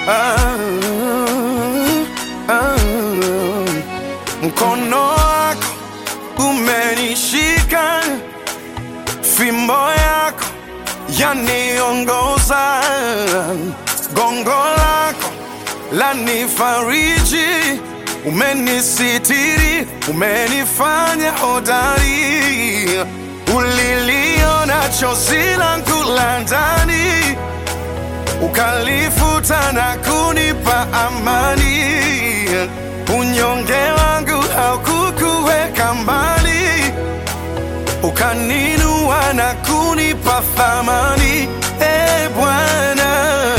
ah, ah. Mkono wako umenishika, fimbo yako yaniongoza, gongo lako lanifariji, umenisitiri, umenifanya hodari. Uliliona chozi langu la ndani, ukalifuta na kunipa amani. Unyonge wangu haukukuweka mbali, ukaninua na kunipa thamani. E Bwana,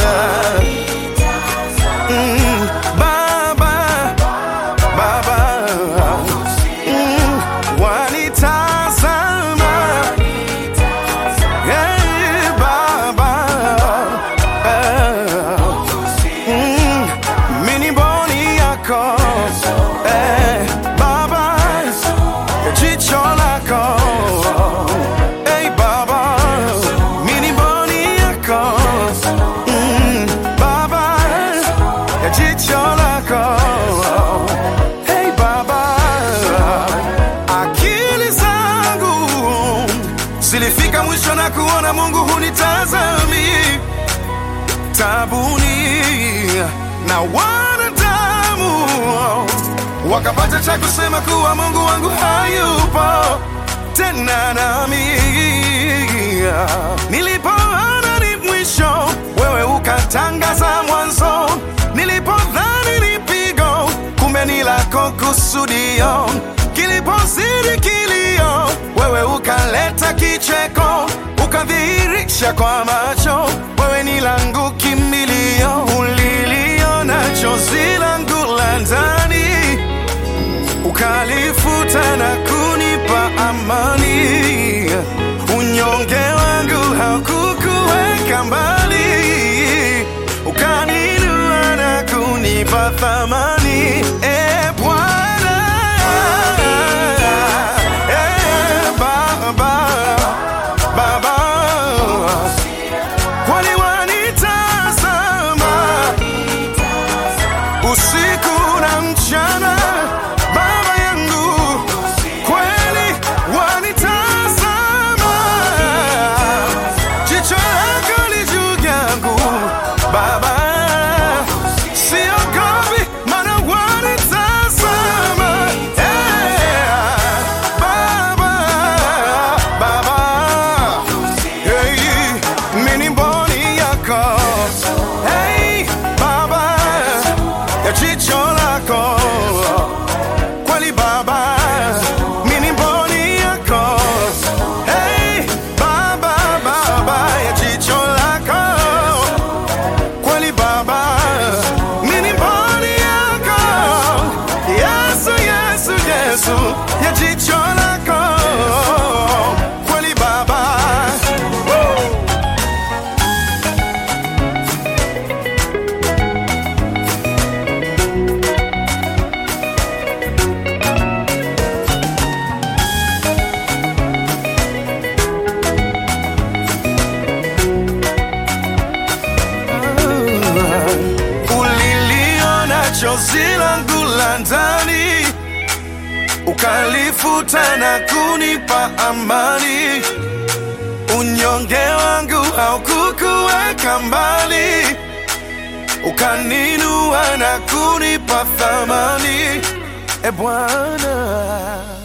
Baba, Baba, wanitazama, hey, Baba, mini boni yako, hey, Baba, jicho lako, hey, Baba, mini boni yako, Baba, jicho lako, hey, Baba. Akili zangu zilifika mwisho na kuona Mungu hunitazami tabuni, na wanadamu wakapata cha kusema kuwa Mungu wangu hayupo tena nami. Nilipoona ni mwisho, wewe ukatangaza mwanzo. Nilipodhani ni pigo, kumbe ni lako kusudio. Kilipozidi kilio, wewe ukaleta kicheko, ukadhihirisha kwa macho, wewe ni langu kimbilio. Uliliona chozi langu la ndani, ukalifuta na kunipa amani. Unyonge wangu haukukuweka mbali, ukaninua na kunipa thamani. E Bwana, e Baba, Baba, kwani wanitazama usiku na mchana. Baba yangu, kweli wanitazama, jicho lako li juu yangu. Baba, siogopi maana wanitazama. Baba, Baba, hey, mini mboni yako, hey, Baba, ya jicho lako, kweli Baba, mini mboni yako, hey, Baba, Baba, ya jicho lako, kweli Baba, mini mboni yako. Yesu, Yesu, Yesu, ya jicho lako, kweli Baba. Uliliona chozi langu la ndani, ukalifuta na kunipa amani. Unyonge wangu haukukuweka mbali, ukaninua na kunipa thamani. E Bwana.